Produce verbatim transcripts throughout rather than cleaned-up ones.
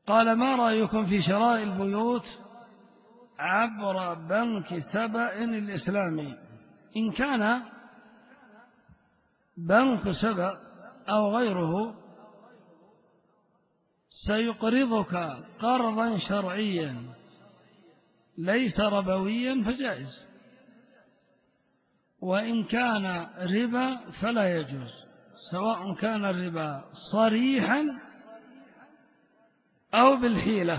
قال: ما رأيكم في شراء البيوت عبر بنك سبأ الإسلامي؟ إن كان بنك سبأ أو غيره سيقرضك قرضا شرعيا ليس ربويا فجائز، وإن كان ربا فلا يجوز، سواء كان الربا صريحا أو بالحيلة.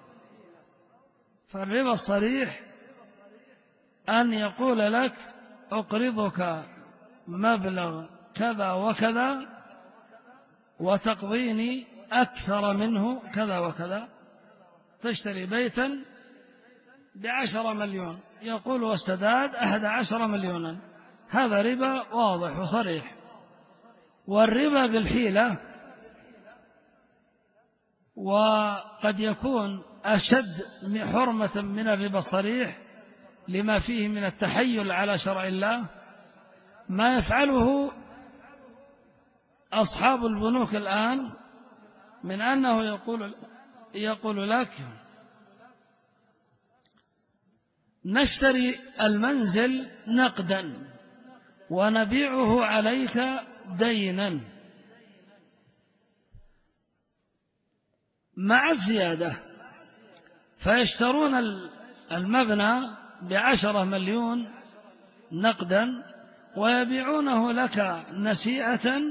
فالربا الصريح أن يقول لك: أقرضك مبلغ كذا وكذا وتقضيني أكثر منه كذا وكذا، تشتري بيتا بعشر مليون، يقول والسداد أحد عشر مليونا، هذا ربا واضح وصريح. والربا بالحيلة وقد يكون أشد حرمة من الربا الصريح لما فيه من التحيل على شرع الله، ما يفعله أصحاب البنوك الآن من أنه يقول, يقول لك: نشتري المنزل نقدا ونبيعه عليك دينا مع الزيادة، فيشترون المبنى بعشرة مليون نقدا ويبيعونه لك نسيئة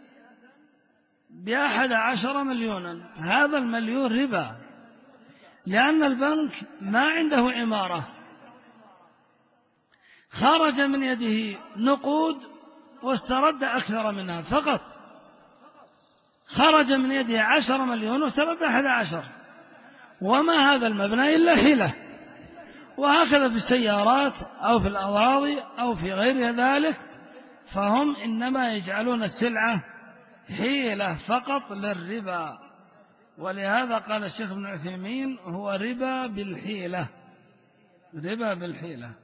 بأحد عشر مليونا. هذا المليون ربا، لأن البنك ما عنده عمارة، خرج من يده نقود واسترد أكثر منها، فقط خرج من يده عشر مليون واسترد أحد عشر، وما هذا المبنى إلا حيلة. وهكذا في السيارات أو في الأراضي أو في غير ذلك، فهم إنما يجعلون السلعة حيلة فقط للربا. ولهذا قال الشيخ ابن عثيمين: هو ربا بالحيلة، ربا بالحيلة.